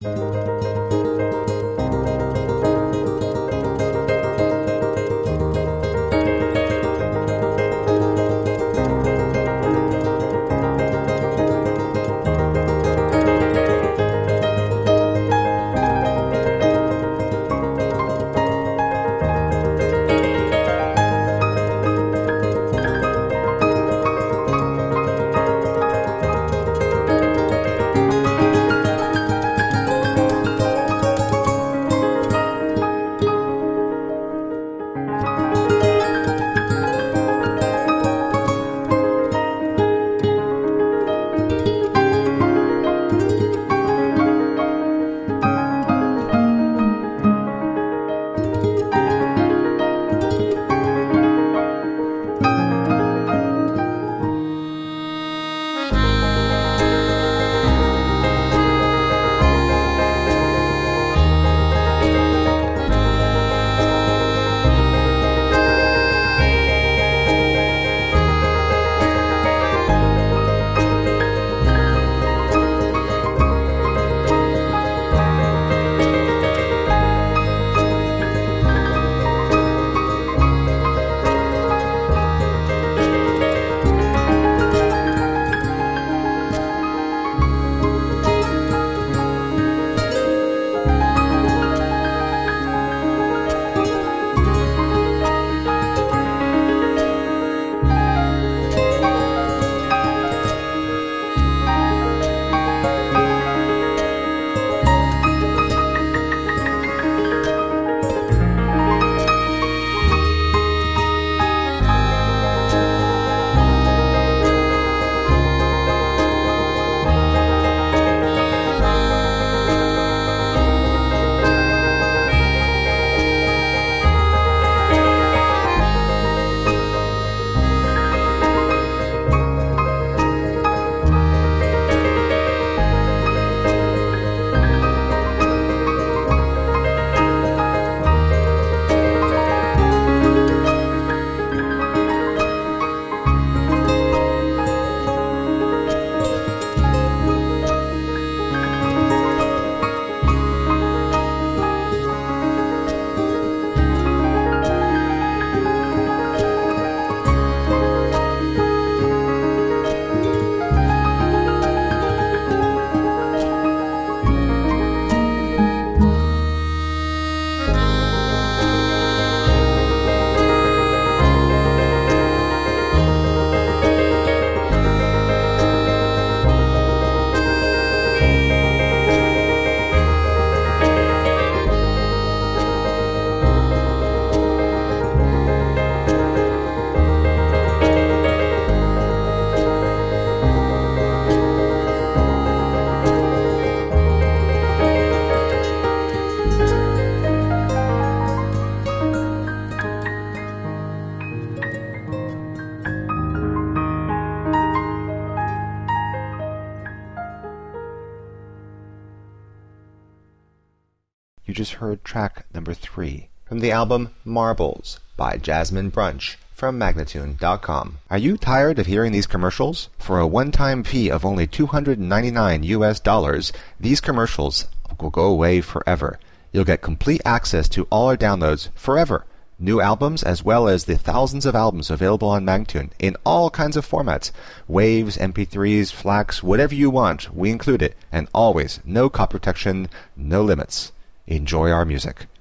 You just heard track number 3 from the album Marbles by Jasmine Brunch from Magnatune.com. Are you tired of hearing these commercials? For a one-time fee of only $299, these commercials will go away forever. You'll get complete access to all our downloads forever. New albums as well as the thousands of albums available on Magnatune in all kinds of formats. Waves, MP3s, FLACs, whatever you want, we include it. And always, no copy protection, no limits. Enjoy our music.